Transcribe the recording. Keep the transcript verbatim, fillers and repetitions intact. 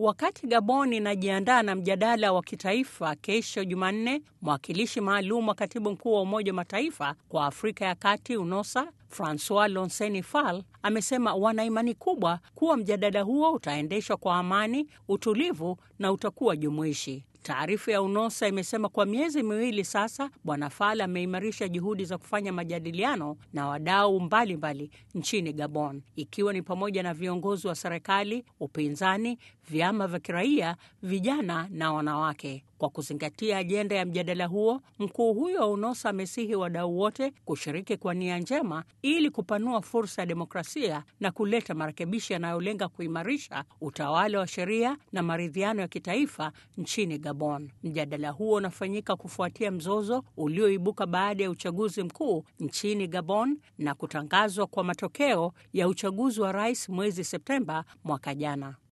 Wakati Gabon inajiandaa na mjadala wa kitaifa kesho Jumanne, mwakilishi maalum wa katibu mkuu wa Umoja wa Mataifa kwa Afrika ya Kati UNOSA, Francois Lonseni Fall, amesema wana imani kubwa kuwa mjadala huo utaendeshwa kwa amani, utulivu na utakuwa jumuishi. Taarifa ya UNOSA imesema kwa miezi miwili sasa, Bwana Fall ameimarisha juhudi za kufanya majadiliano na wadau mbalimbali nchini Gabon, ikiwa ni pamoja na viongozi wa serikali, upinzani, vyama vya kiraia, vijana na wanawake. Kwa kuzingatia ajenda ya mjadala huo, mkuu huyo wa UNOSA amesihi wadau wote kushiriki kwa nia njema ili kupanua fursa ya demokrasia na kuleta marekebisho yanayolenga kuimarisha utawala wa sheria na maridhiano ya kitaifa nchini Gabon. Mjadala huo unafanyika kufuatia mzozo ulioibuka baada ya uchaguzi mkuu nchini Gabon na kutangazwa kwa matokeo ya uchaguzi wa rais mwezi Septemba mwaka jana.